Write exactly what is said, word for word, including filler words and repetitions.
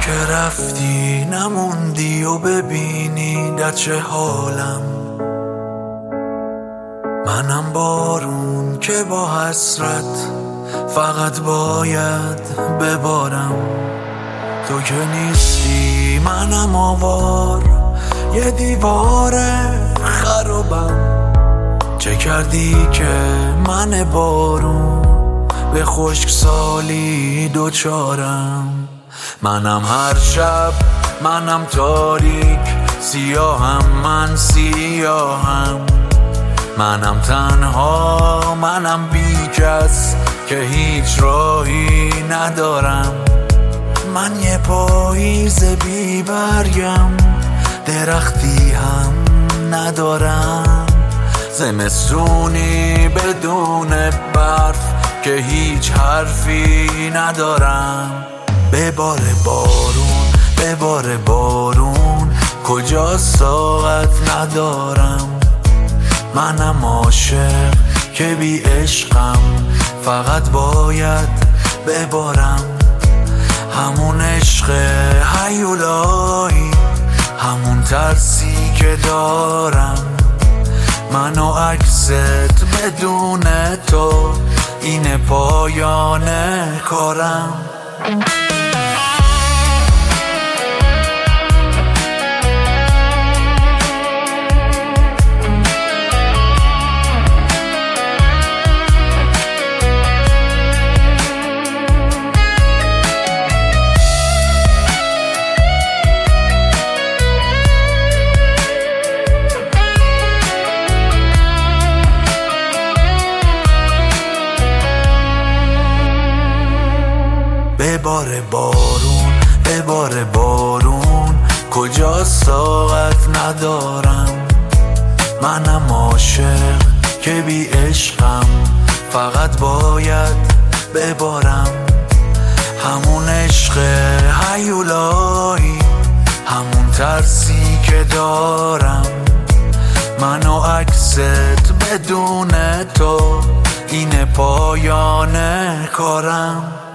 که رفتی نموندی و ببینی در چه حالم. منم بارون که با حسرت فقط باید ببارم. تو که نیستی منم آوار، یه دیوار خرابم. چه کردی که من بارون به خشکسالی دوچارم؟ منم هر شب، منم تاریک، سیاهم، من سیاهم. منم تنها، منم بی کس که هیچ راهی ندارم. من یه پاییز بی برگم، درختی هم ندارم. زمستونی بدون برف که هیچ حرفی ندارم. بباره بارون، بباره بارون، کجاست طاقت ندارم. منم عاشق که بی عشقم، فقط باید ببارم. همون عشق هیولایی، همون ترسی که دارم. من و عکست بدون تو، این پایان کارم. بباره بارون، بباره بارون، کجاست طاقت ندارم. منم عاشق که بی عشقم، فقط باید ببارم. همون عشق هیولایی، همون ترسی که دارم. من و عکست بدون تو، این پایان کارم.